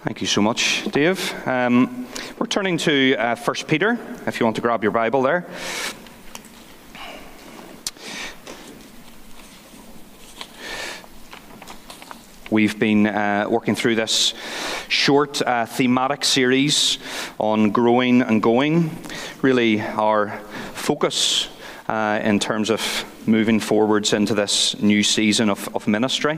Thank you so much, Dave. We're turning to 1 Peter, if you want to grab your Bible there. We've been working through this short thematic series on growing and going. Really our focus in terms of moving forwards into this new season of ministry.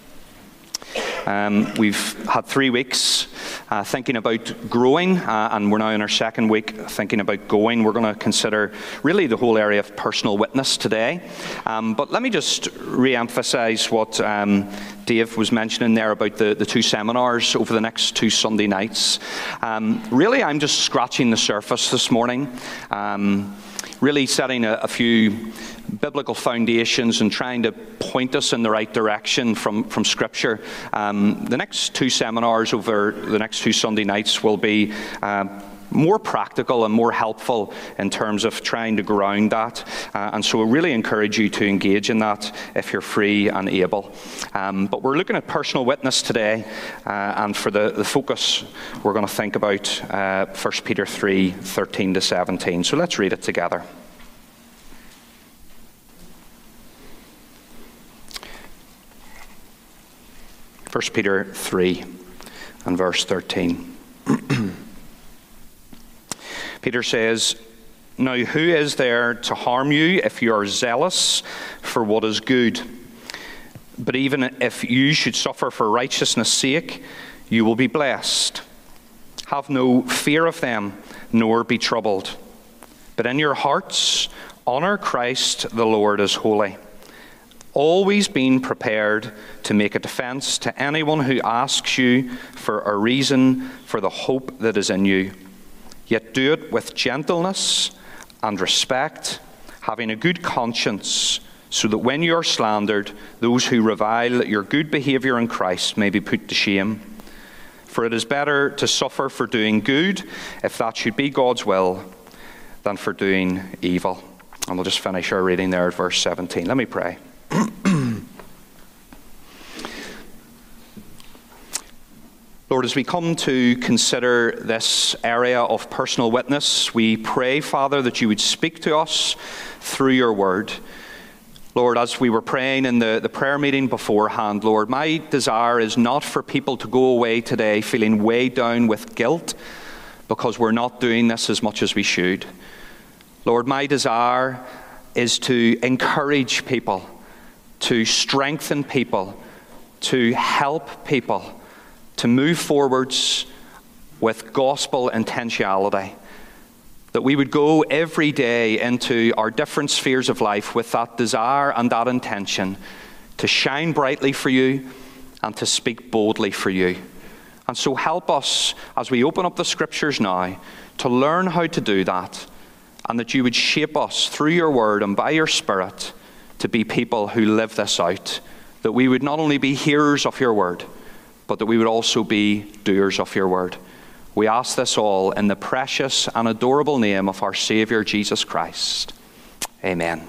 We've had 3 weeks thinking about growing, and we're now in our second week thinking about going. We're going to consider really the whole area of personal witness today. But let me just re-emphasize what Dave was mentioning there about the 2 seminars over the next 2 Sunday nights. Really, I'm just scratching the surface this morning. Really setting a few biblical foundations and trying to point us in the right direction from Scripture. The next 2 seminars over the next 2 Sunday nights will be more practical and more helpful in terms of trying to ground that. And so I really encourage you to engage in that if you're free and able. But we're looking at personal witness today, and for the focus, we're going to think about 1 Peter 3, 13 to 17. So let's read it together. First Peter 3 and verse 13. Peter says, "Now who is there to harm you if you are zealous for what is good? But even if you should suffer for righteousness' sake, you will be blessed. Have no fear of them, nor be troubled. But in your hearts, honor Christ the Lord as holy, always being prepared to make a defense to anyone who asks you for a reason for the hope that is in you. Yet do it with gentleness and respect, having a good conscience, so that when you are slandered, those who revile your good behavior in Christ may be put to shame. For it is better to suffer for doing good, if that should be God's will, than for doing evil." And we'll just finish our reading there at verse 17. Let me pray. Lord, as we come to consider this area of personal witness, we pray, Father, that you would speak to us through your word. Lord, as we were praying in the prayer meeting beforehand, Lord, my desire is not for people to go away today feeling weighed down with guilt because we're not doing this as much as we should. Lord, my desire is to encourage people, to strengthen people, to help people, to move forwards with gospel intentionality. That we would go every day into our different spheres of life with that desire and that intention to shine brightly for you and to speak boldly for you. And so help us as we open up the Scriptures now to learn how to do that, and that you would shape us through your word and by your Spirit to be people who live this out. That we would not only be hearers of your word, but that we would also be doers of your word. We ask this all in the precious and adorable name of our Saviour, Jesus Christ. Amen.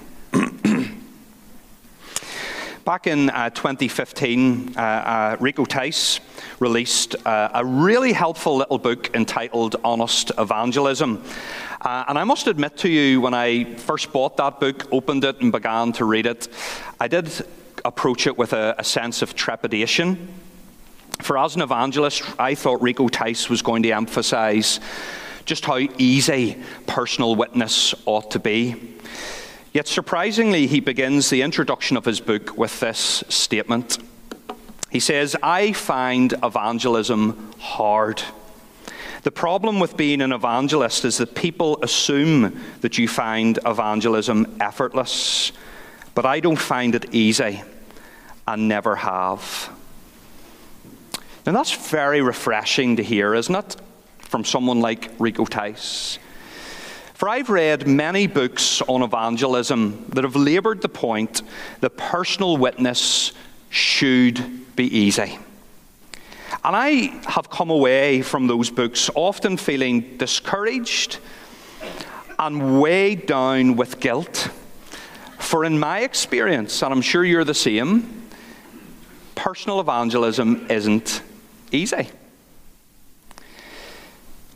Back in 2015, Rico Tice released a really helpful little book entitled Honest Evangelism. And I must admit to you, when I first bought that book, opened it and began to read it, I did approach it with a sense of trepidation. For as an evangelist, I thought Rico Tice was going to emphasize just how easy personal witness ought to be. Yet surprisingly, he begins the introduction of his book with this statement. He says, "I find evangelism hard. The problem with being an evangelist is that people assume that you find evangelism effortless, but I don't find it easy and never have." Now that's very refreshing to hear, isn't it? From someone like Rico Tice. For I've read many books on evangelism that have laboured the point that personal witness should be easy. And I have come away from those books often feeling discouraged and weighed down with guilt. For in my experience, and I'm sure you're the same, personal evangelism isn't easy.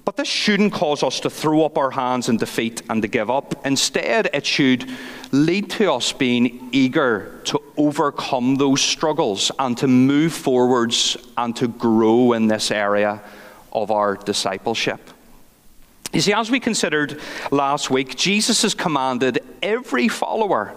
But this shouldn't cause us to throw up our hands in defeat and to give up. Instead, it should lead to us being eager to overcome those struggles and to move forwards and to grow in this area of our discipleship. You see, as we considered last week, Jesus has commanded every follower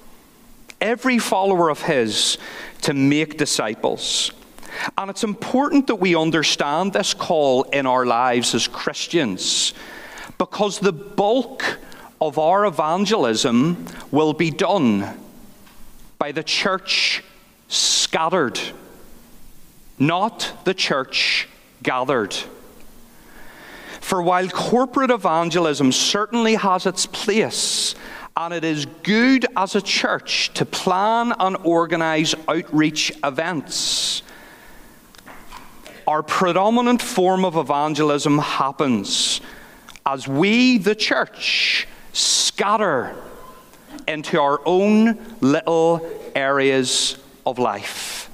of his to make disciples. And it's important that we understand this call in our lives as Christians, because the bulk of our evangelism will be done by the church scattered, not the church gathered. For while corporate evangelism certainly has its place, and it is good as a church to plan and organize outreach events, our predominant form of evangelism happens as we, the church, scatter into our own little areas of life.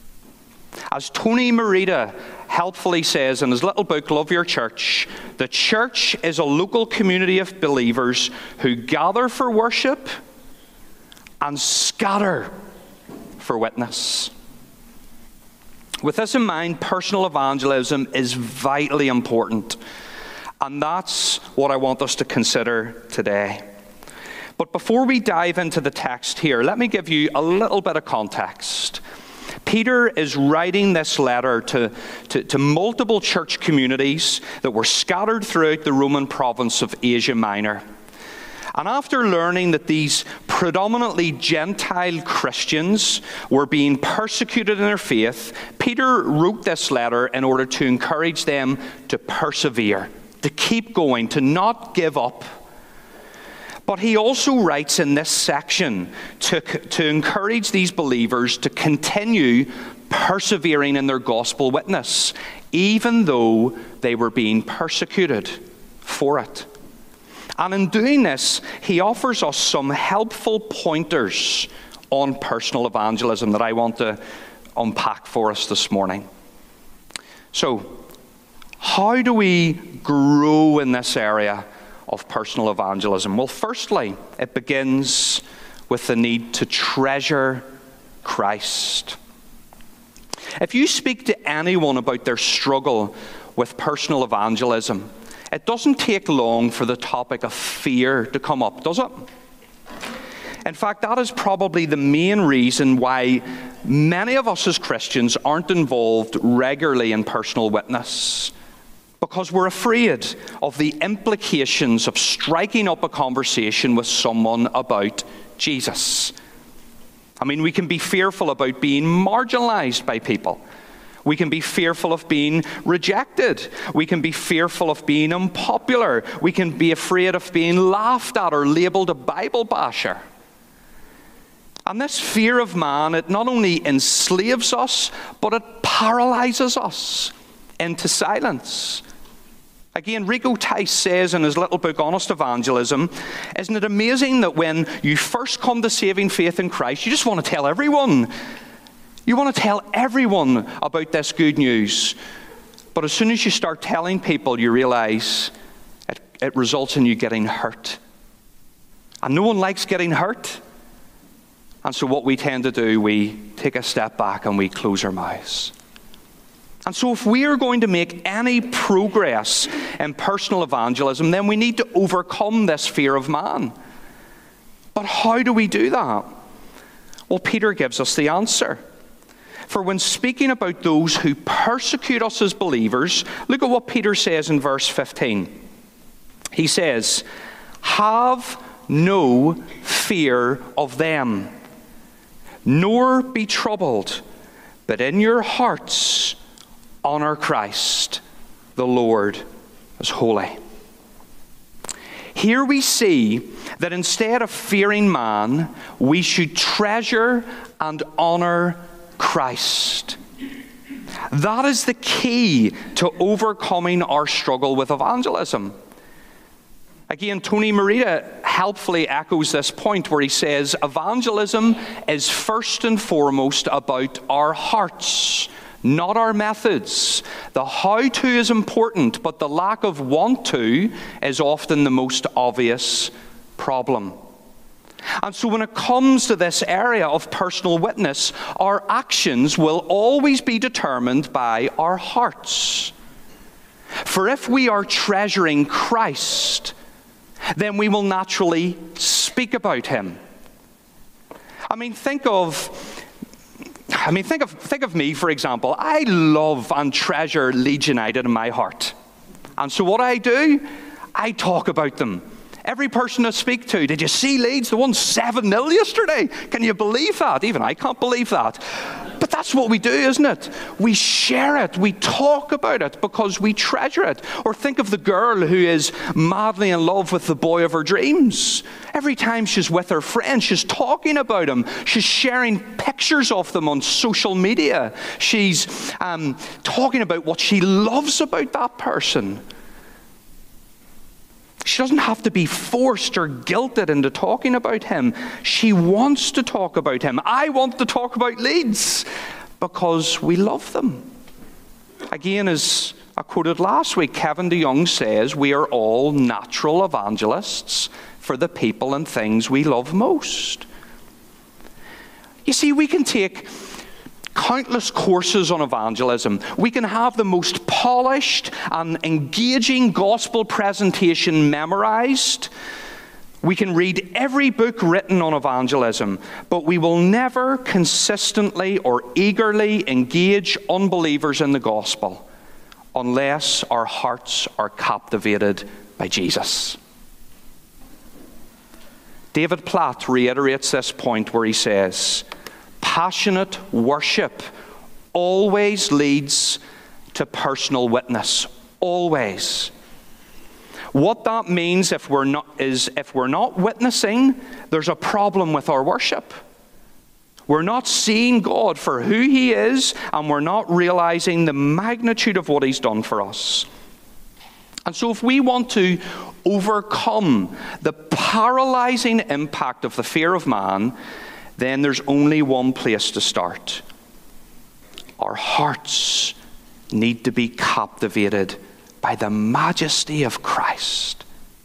As Tony Merida helpfully says in his little book, Love Your Church, the church is a local community of believers who gather for worship and scatter for witness. With this in mind, personal evangelism is vitally important. And that's what I want us to consider today. But before we dive into the text here, let me give you a little bit of context. Peter is writing this letter to multiple church communities that were scattered throughout the Roman province of Asia Minor. And after learning that these predominantly Gentile Christians were being persecuted in their faith, Peter wrote this letter in order to encourage them to persevere, to keep going, to not give up. But he also writes in this section to encourage these believers to continue persevering in their gospel witness, even though they were being persecuted for it. And in doing this, he offers us some helpful pointers on personal evangelism that I want to unpack for us this morning. So, how do we grow in this area of personal evangelism? Well, firstly, it begins with the need to treasure Christ. If you speak to anyone about their struggle with personal evangelism, it doesn't take long for the topic of fear to come up, does it? In fact, that is probably the main reason why many of us as Christians aren't involved regularly in personal witness. Because we're afraid of the implications of striking up a conversation with someone about Jesus. I mean, we can be fearful about being marginalized by people. We can be fearful of being rejected. We can be fearful of being unpopular. We can be afraid of being laughed at or labeled a Bible basher. And this fear of man, it not only enslaves us, but it paralyzes us into silence. Again, Rico Tice says in his little book, Honest Evangelism, isn't it amazing that when you first come to saving faith in Christ, you just want to tell everyone. You want to tell everyone about this good news. But as soon as you start telling people, you realize it results in you getting hurt. And no one likes getting hurt. And so what we tend to do, we take a step back and we close our mouths. And so if we are going to make any progress in personal evangelism, then we need to overcome this fear of man. But how do we do that? Well, Peter gives us the answer. For when speaking about those who persecute us as believers, look at what Peter says in verse 15. He says, "Have no fear of them, nor be troubled, but in your hearts honor Christ, the Lord, as holy." Here we see that instead of fearing man, we should treasure and honor Christ. That is the key to overcoming our struggle with evangelism. Again, Tony Merida helpfully echoes this point where he says, evangelism is first and foremost about our hearts, not our methods. The how-to is important, but the lack of want-to is often the most obvious problem. And so when it comes to this area of personal witness, our actions will always be determined by our hearts. For if we are treasuring Christ, then we will naturally speak about him. Think of me, for example. I love and treasure Leeds United in my heart. And so what I do, I talk about them. Every person I speak to, did you see Leeds? They won 7-0 yesterday. Can you believe that? Even I can't believe that. But that's what we do, isn't it? We share it. We talk about it because we treasure it. Or think of the girl who is madly in love with the boy of her dreams. Every time she's with her friends, she's talking about him. She's sharing pictures of them on social media. She's talking about what she loves about that person. She doesn't have to be forced or guilted into talking about him. She wants to talk about him. I want to talk about Leeds because we love them. Again, as I quoted last week, Kevin DeYoung says, we are all natural evangelists for the people and things we love most. You see, we can take countless courses on evangelism. We can have the most polished and engaging gospel presentation memorized. We can read every book written on evangelism, but we will never consistently or eagerly engage unbelievers in the gospel unless our hearts are captivated by Jesus. David Platt reiterates this point where he says, passionate worship always leads to personal witness. Always. What that means if we're not witnessing, there's a problem with our worship. We're not seeing God for who he is, and we're not realizing the magnitude of what he's done for us. And so if we want to overcome the paralyzing impact of the fear of man, then there's only one place to start. Our hearts need to be captivated by the majesty of Christ.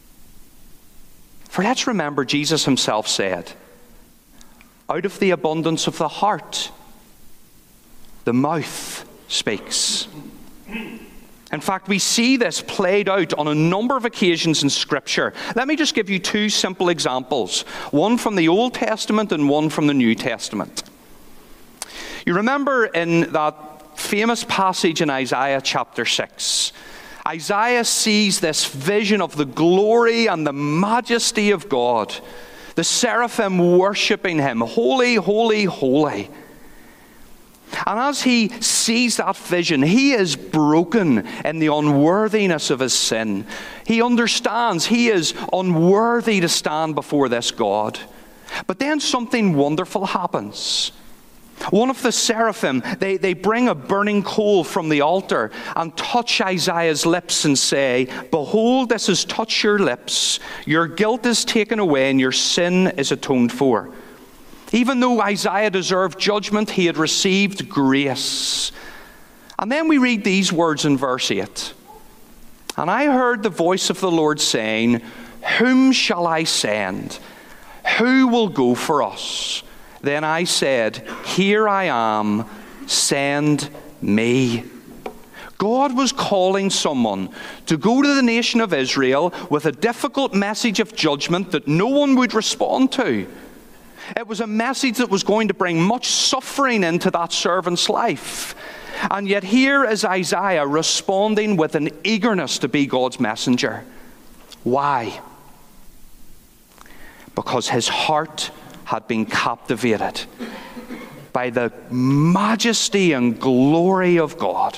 For let's remember, Jesus himself said, out of the abundance of the heart, the mouth speaks. In fact, we see this played out on a number of occasions in Scripture. Let me just give you two simple examples, one from the Old Testament and one from the New Testament. You remember in that famous passage in Isaiah chapter 6, Isaiah sees this vision of the glory and the majesty of God, the seraphim worshiping him, holy, holy, holy. And as he sees that vision, he is broken in the unworthiness of his sin. He understands he is unworthy to stand before this God. But then something wonderful happens. One of the seraphim, they bring a burning coal from the altar and touch Isaiah's lips and say, behold, this has touched your lips. Your guilt is taken away and your sin is atoned for. Even though Isaiah deserved judgment, he had received grace. And then we read these words in verse 8. And I heard the voice of the Lord saying, whom shall I send? Who will go for us? Then I said, here I am, send me. God was calling someone to go to the nation of Israel with a difficult message of judgment that no one would respond to. It was a message that was going to bring much suffering into that servant's life. And yet here is Isaiah responding with an eagerness to be God's messenger. Why? Because his heart had been captivated by the majesty and glory of God.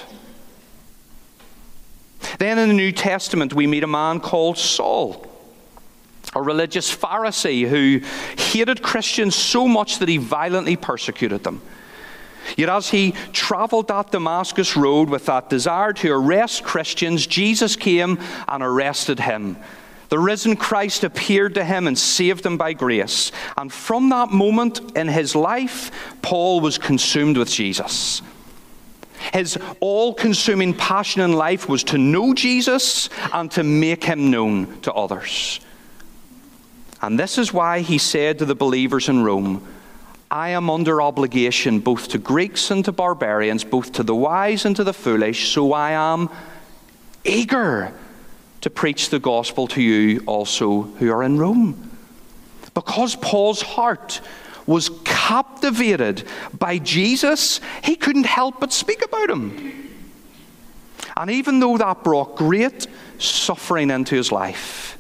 Then in the New Testament we meet a man called Saul, a religious Pharisee who hated Christians so much that he violently persecuted them. Yet as he traveled that Damascus road with that desire to arrest Christians, Jesus came and arrested him. The risen Christ appeared to him and saved him by grace. And from that moment in his life, Paul was consumed with Jesus. His all-consuming passion in life was to know Jesus and to make him known to others. And this is why he said to the believers in Rome, I am under obligation both to Greeks and to barbarians, both to the wise and to the foolish, so I am eager to preach the gospel to you also who are in Rome. Because Paul's heart was captivated by Jesus, he couldn't help but speak about him. And even though that brought great suffering into his life,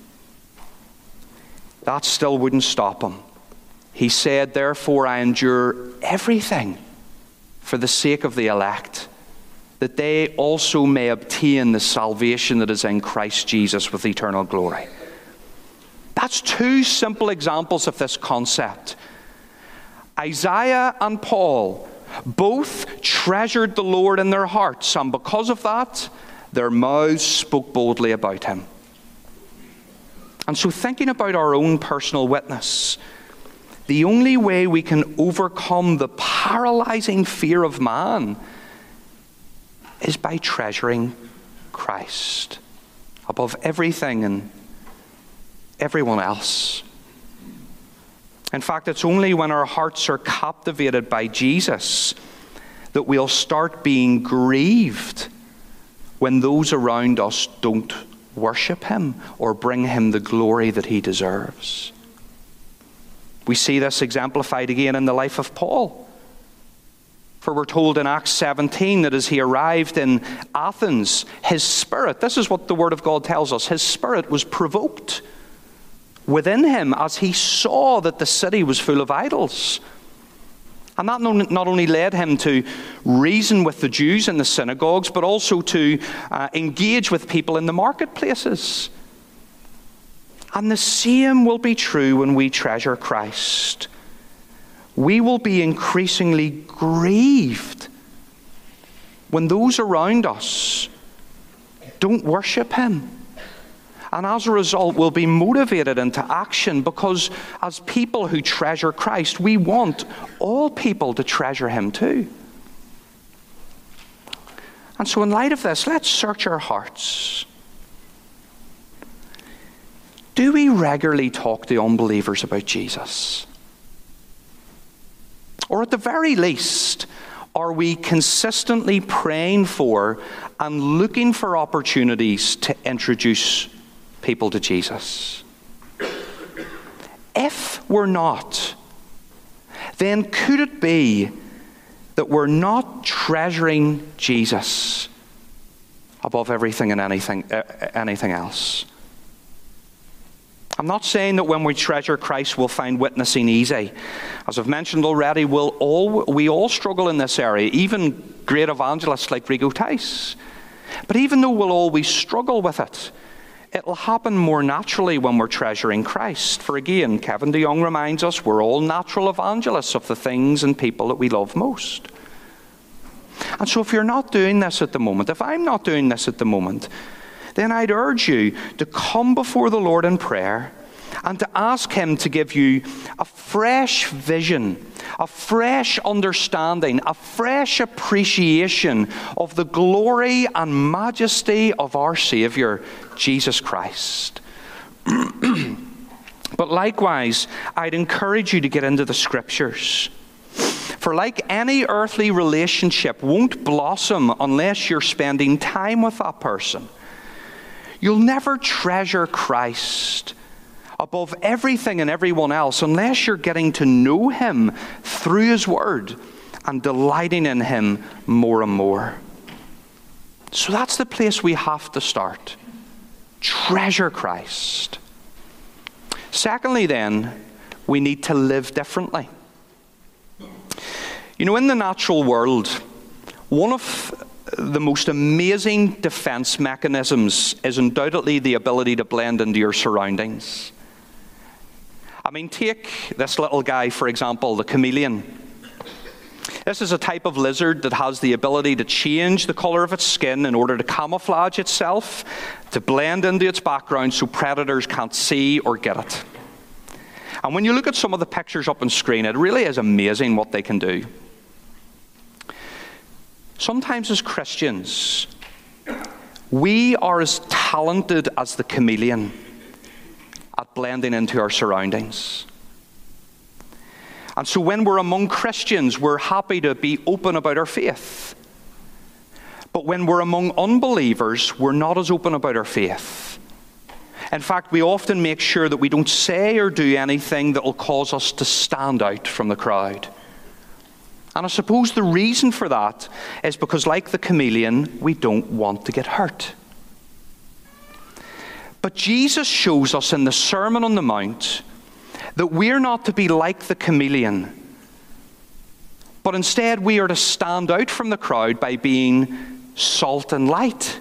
that still wouldn't stop him. He said, therefore I endure everything for the sake of the elect, that they also may obtain the salvation that is in Christ Jesus with eternal glory. That's two simple examples of this concept. Isaiah and Paul both treasured the Lord in their hearts, and because of that, their mouths spoke boldly about him. And so, thinking about our own personal witness, the only way we can overcome the paralyzing fear of man is by treasuring Christ above everything and everyone else. In fact, it's only when our hearts are captivated by Jesus that we'll start being grieved when those around us don't worship him or bring him the glory that he deserves. We see this exemplified again in the life of Paul. For we're told in Acts 17 that as he arrived in Athens, his spirit, this is what the Word of God tells us, his spirit was provoked within him as he saw that the city was full of idols. And that not only led him to reason with the Jews in the synagogues, but also to engage with people in the marketplaces. And the same will be true when we treasure Christ. We will be increasingly grieved when those around us don't worship him. And as a result, we'll be motivated into action because as people who treasure Christ, we want all people to treasure him too. And so in light of this, let's search our hearts. Do we regularly talk to unbelievers about Jesus? Or at the very least, are we consistently praying for and looking for opportunities to introduce people to Jesus? If we're not, then could it be that we're not treasuring Jesus above everything and anything else? I'm not saying that when we treasure Christ we'll find witnessing easy. As I've mentioned already, we all struggle in this area, even great evangelists like Rico Tice. But even though we'll always struggle with it, it'll happen more naturally when we're treasuring Christ. For again, Kevin DeYoung reminds us we're all natural evangelists of the things and people that we love most. And so if you're not doing this at the moment, if I'm not doing this at the moment, then I'd urge you to come before the Lord in prayer and to ask him to give you a fresh vision, a fresh understanding, a fresh appreciation of the glory and majesty of our Savior, Jesus Christ. But likewise, I'd encourage you to get into the Scriptures. For like any earthly relationship won't blossom unless you're spending time with that person. You'll never treasure Christ above everything and everyone else unless you're getting to know him through his word and delighting in him more and more. So that's the place we have to start. Treasure Christ. Secondly, then, we need to live differently. You know, in the natural world, one of the most amazing defense mechanisms is undoubtedly the ability to blend into your surroundings. I mean, take this little guy, for example, the chameleon. This is a type of lizard that has the ability to change the color of its skin in order to camouflage itself, to blend into its background so predators can't see or get it. And when you look at some of the pictures up on screen, it really is amazing what they can do. sometimes as Christians, we are as talented as the chameleon at blending into our surroundings. And so when we're among Christians, we're happy to be open about our faith. But when we're among unbelievers, we're not as open about our faith. In fact, we often make sure that we don't say or do anything that will cause us to stand out from the crowd. And I suppose the reason for that is because, like the chameleon, we don't want to get hurt. But Jesus shows us in the Sermon on the Mount that we're not to be like the chameleon, but instead we are to stand out from the crowd by being salt and light.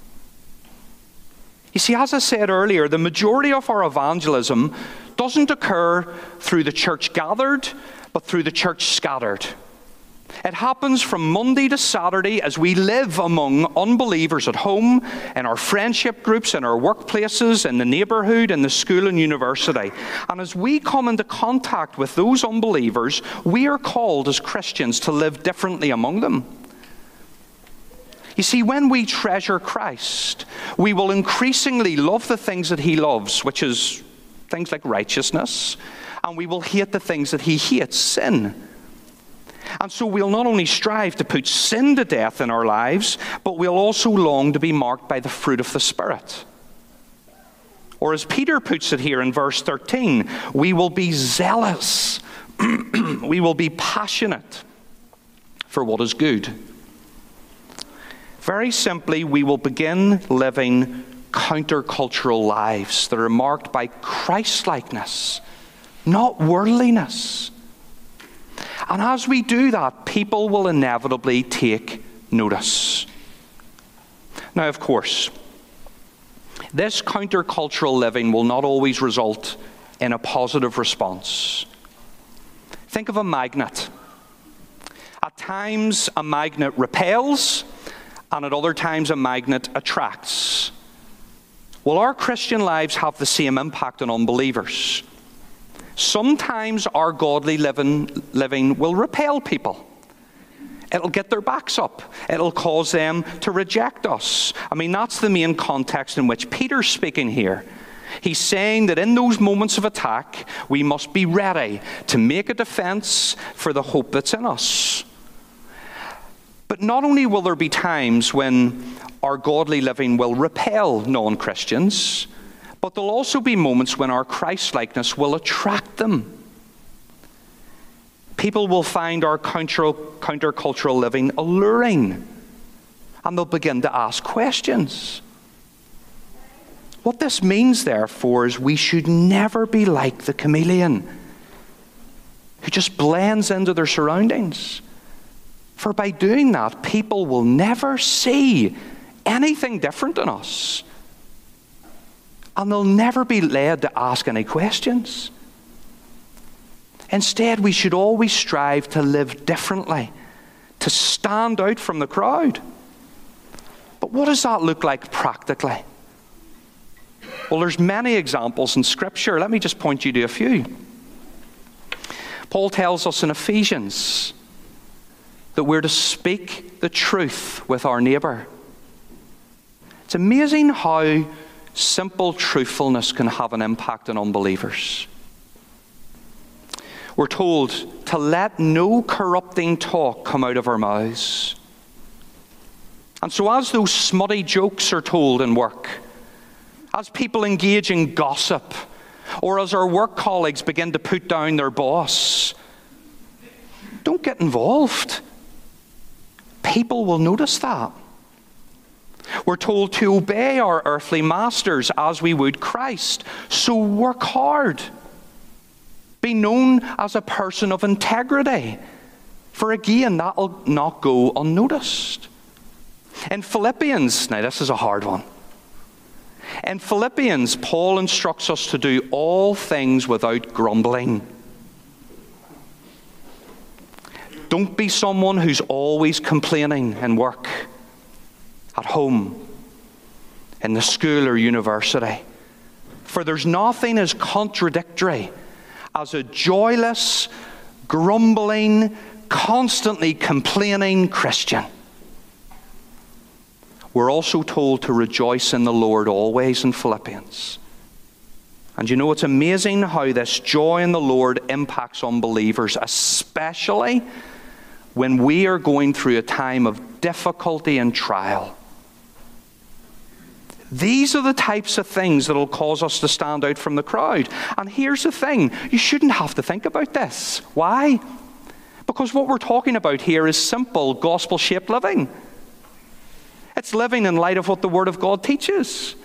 You see, as I said earlier, the majority of our evangelism doesn't occur through the church gathered, but through the church scattered. It happens from Monday to Saturday as we live among unbelievers at home, in our friendship groups, in our workplaces, in the neighborhood, in the school and university. And as we come into contact with those unbelievers, we are called as Christians to live differently among them. You see, when we treasure Christ, we will increasingly love the things that He loves, which is things like righteousness, and we will hate the things that He hates, sin. And so we'll not only strive to put sin to death in our lives, but we'll also long to be marked by the fruit of the Spirit. Or as Peter puts it here in verse 13, we will be zealous. We will be passionate for what is good. Very simply, we will begin living countercultural lives that are marked by Christ-likeness, not worldliness. And as we do that, people will inevitably take notice. Now, of course, this countercultural living will not always result in a positive response. Think of a magnet. At times, a magnet repels, and at other times, a magnet attracts. Well, our Christian lives have the same impact on unbelievers. Sometimes our godly living will repel people. It'll get their backs up. It'll cause them to reject us. I mean, that's the main context in which Peter's speaking here. He's saying that in those moments of attack, we must be ready to make a defense for the hope that's in us. But not only will there be times when our godly living will repel non-Christians, but there'll also be moments when our Christ-likeness will attract them. People will find our countercultural living alluring, and they'll begin to ask questions. What this means, therefore, is we should never be like the chameleon who just blends into their surroundings. For by doing that, people will never see anything different in us. And they'll never be led to ask any questions. Instead, we should always strive to live differently, to stand out from the crowd. But what does that look like practically? Well, there's many examples in Scripture. Let me just point you to a few. Paul tells us in Ephesians that we're to speak the truth with our neighbor. It's amazing how simple truthfulness can have an impact on unbelievers. We're told to let no corrupting talk come out of our mouths. And so as those smutty jokes are told in work, as people engage in gossip, or as our work colleagues begin to put down their boss, don't get involved. People will notice that. We're told to obey our earthly masters as we would Christ. So work hard. Be known as a person of integrity. For again, that will not go unnoticed. In Philippians, now this is a hard one. In Philippians, Paul instructs us to do all things without grumbling. Don't be someone who's always complaining in work, at home, in the school or university. For there's nothing as contradictory as a joyless, grumbling, constantly complaining Christian. we're also told to rejoice in the Lord always in Philippians. And you know, it's amazing how this joy in the Lord impacts unbelievers, especially when we are going through a time of difficulty and trial. These are the types of things that will cause us to stand out from the crowd. And here's the thing, you shouldn't have to think about this. Why? Because what we're talking about here is simple, gospel-shaped living. It's living in light of what the Word of God teaches.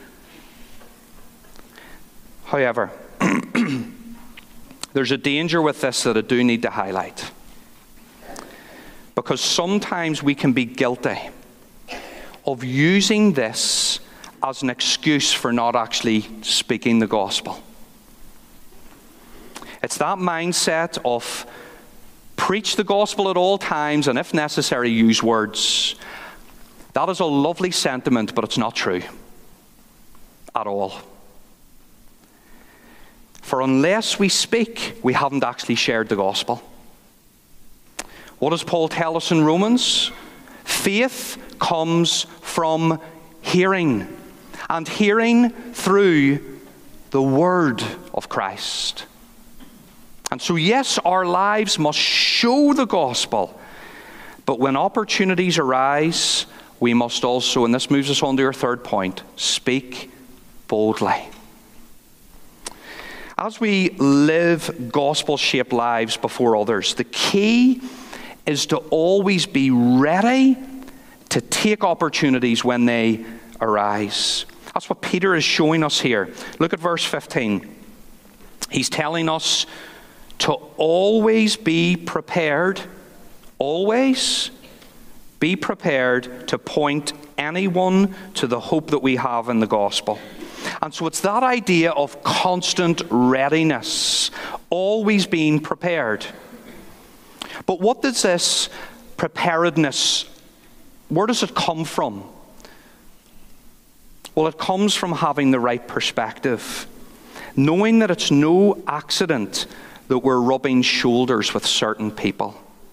However, there's a danger with this that I do need to highlight. Because sometimes we can be guilty of using this as an excuse for not actually speaking the gospel. It's that mindset of preach the gospel at all times and if necessary use words. That is a lovely sentiment, but it's not true at all. For unless we speak, we haven't actually shared the gospel. What does Paul tell us in Romans? Faith comes from hearing, and hearing through the word of Christ. And so yes, our lives must show the gospel, but when opportunities arise, we must also, and this moves us on to our third point, speak boldly. As we live gospel-shaped lives before others, the key is to always be ready to take opportunities when they arise. That's what Peter is showing us here. Look at verse 15. He's telling us to always be prepared, always be prepared to point anyone to the hope that we have in the gospel. And so it's that idea of constant readiness, always being prepared. But what does this preparedness, where does it come from? Well, it comes from having the right perspective, knowing that it's no accident that we're rubbing shoulders with certain people.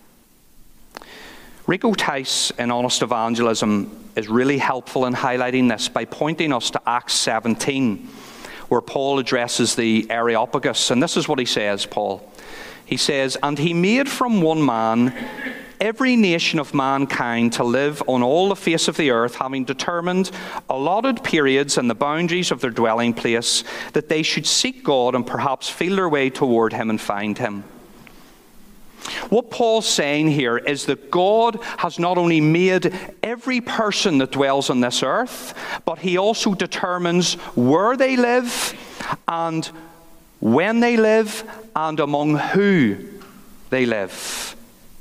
Rico Tice in Honest Evangelism is really helpful in highlighting this by pointing us to Acts 17, where Paul addresses the Areopagus. And this is what he says, Paul. He says, "And he made from one man every nation of mankind to live on all the face of the earth, having determined allotted periods and the boundaries of their dwelling place, that they should seek God and perhaps feel their way toward him and find him." What Paul's saying here is that God has not only made every person that dwells on this earth, but he also determines where they live and when they live and among who they live.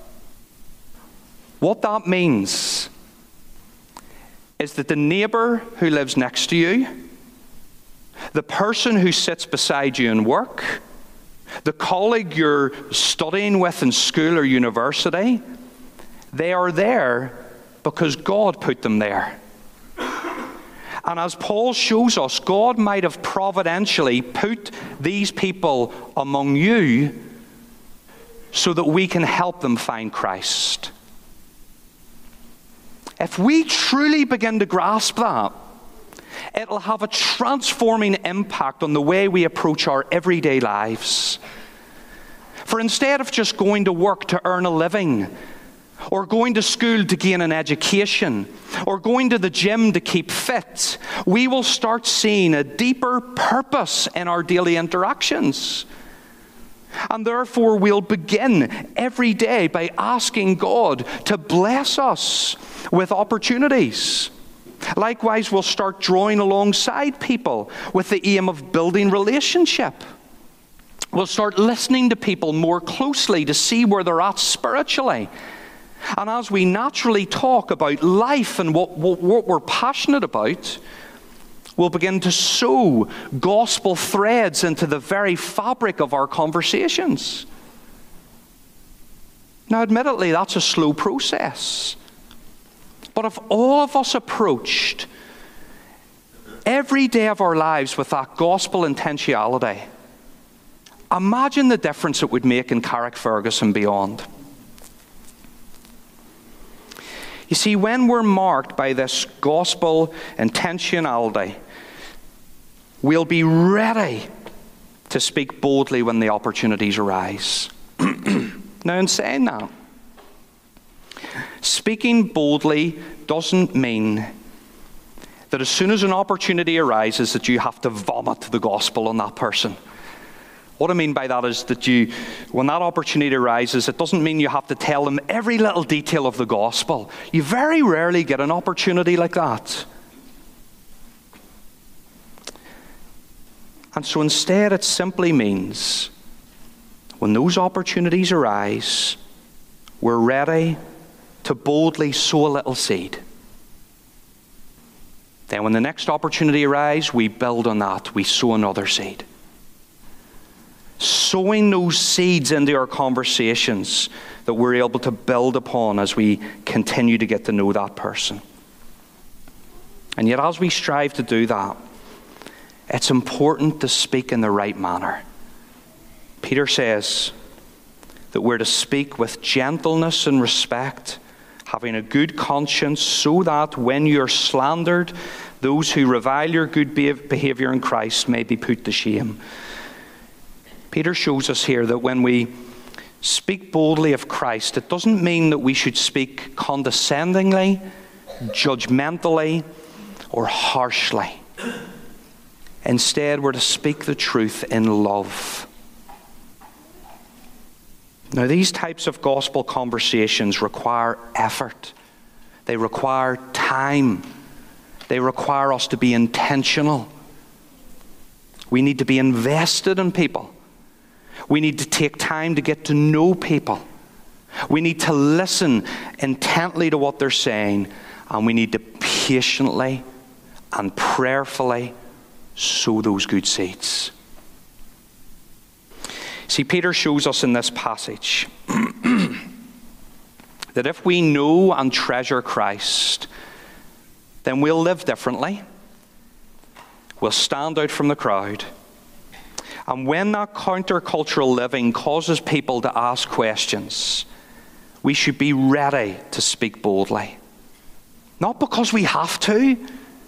What that means is that the neighbor who lives next to you, the person who sits beside you in work, the colleague you're studying with in school or university, they are there because God put them there. And as Paul shows us, God might have providentially put these people among you so that we can help them find Christ. If we truly begin to grasp that, it'll have a transforming impact on the way we approach our everyday lives. For instead of just going to work to earn a living, or going to school to gain an education, or going to the gym to keep fit, we will start seeing a deeper purpose in our daily interactions. And therefore, we'll begin every day by asking God to bless us with opportunities. Likewise, we'll start drawing alongside people with the aim of building relationship. We'll start listening to people more closely to see where they're at spiritually. And as we naturally talk about life and what we're passionate about, we'll begin to sew gospel threads into the very fabric of our conversations. Now, admittedly, that's a slow process. But if all of us approached every day of our lives with that gospel intentionality, imagine the difference it would make in Carrickfergus and beyond. You You see, when we're marked by this gospel intentionality, we'll be ready to speak boldly when the opportunities arise. Now, in saying that, speaking boldly doesn't mean that as soon as an opportunity arises that you have to vomit the gospel on that person. What I mean by that is that when that opportunity arises, it doesn't mean you have to tell them every little detail of the gospel. You very rarely get an opportunity like that. And so instead, it simply means when those opportunities arise, we're ready to boldly sow a little seed. Then when the next opportunity arises, we build on that. We sow another seed. Sowing those seeds into our conversations that we're able to build upon as we continue to get to know that person. And yet as we strive to do that, it's important to speak in the right manner. Peter says that we're to speak with gentleness and respect, having a good conscience, so that when you're slandered, those who revile your good behavior in Christ may be put to shame. Peter shows us here that when we speak boldly of Christ, it doesn't mean that we should speak condescendingly, judgmentally, or harshly. Instead, we're to speak the truth in love. Now, these types of gospel conversations require effort. They require time. They require us to be intentional. We need to be invested in people. We need to take time to get to know people. We need to listen intently to what they're saying, and we need to patiently and prayerfully sow those good seeds. See, Peter shows us in this passage that if we know and treasure Christ, then we'll live differently. We'll stand out from the crowd. And when that countercultural living causes people to ask questions, we should be ready to speak boldly. Not because we have to,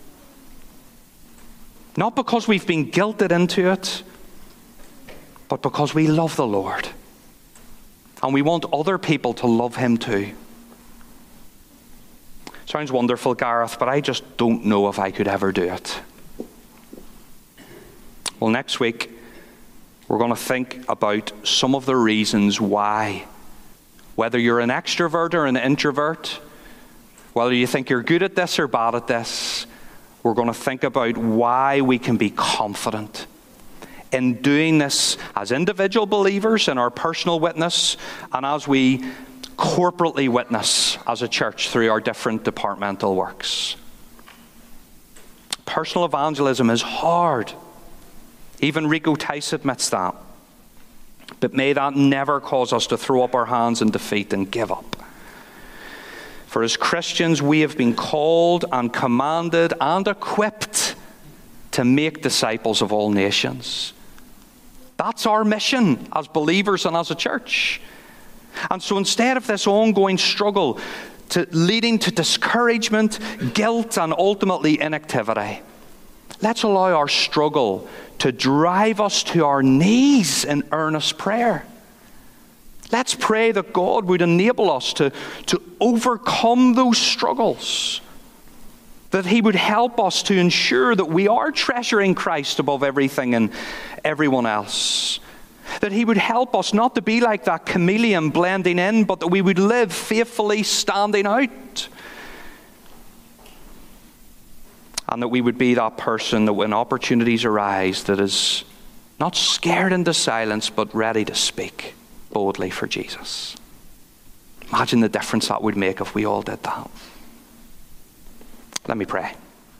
not because we've been guilted into it, but because we love the Lord. And we want other people to love Him too. Sounds wonderful, Gareth, but I just don't know if I could ever do it. Well, next week, we're going to think about some of the reasons why. Whether you're an extrovert or an introvert, whether you think you're good at this or bad at this, we're going to think about why we can be confident in doing this as individual believers in our personal witness and as we corporately witness as a church through our different departmental works. Personal evangelism is hard. Even Rico Tice admits that. But may that never cause us to throw up our hands in defeat and give up. For as Christians, we have been called and commanded and equipped to make disciples of all nations. That's our mission as believers and as a church. And so instead of this ongoing struggle leading to discouragement, guilt, and ultimately inactivity, let's allow our struggle to drive us to our knees in earnest prayer. Let's pray that God would enable us to overcome those struggles, that He would help us to ensure that we are treasuring Christ above everything and everyone else, that He would help us not to be like that chameleon blending in, but that we would live faithfully standing out. And that we would be that person that when opportunities arise, that is not scared into silence, but ready to speak boldly for Jesus. Imagine the difference that would make if we all did that. Let me pray.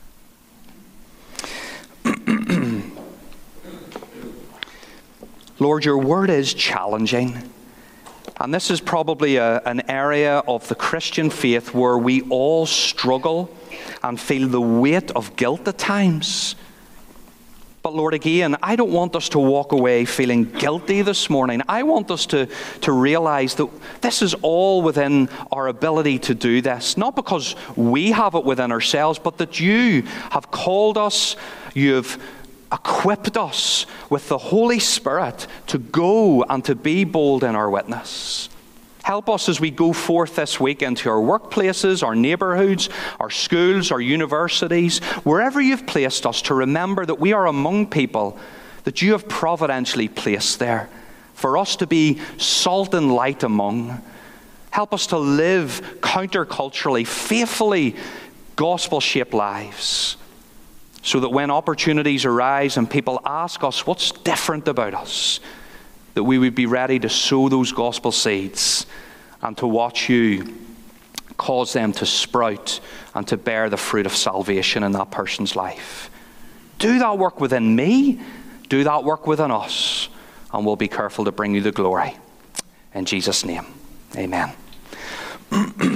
Lord, your word is challenging. And this is probably an area of the Christian faith where we all struggle and feel the weight of guilt at times. But Lord, again, I don't want us to walk away feeling guilty this morning. I want us to realize that this is all within our ability to do this. Not because we have it within ourselves, but that you have called us, you've equipped us with the Holy Spirit to go and to be bold in our witness. Help us as we go forth this week into our workplaces, our neighborhoods, our schools, our universities, wherever you've placed us, to remember that we are among people that you have providentially placed there for us to be salt and light among. Help us to live counterculturally, faithfully, gospel-shaped lives, so that when opportunities arise and people ask us what's different about us, that we would be ready to sow those gospel seeds and to watch you cause them to sprout and to bear the fruit of salvation in that person's life. Do that work within me, do that work within us, and we'll be careful to bring you the glory. In Jesus' name, amen.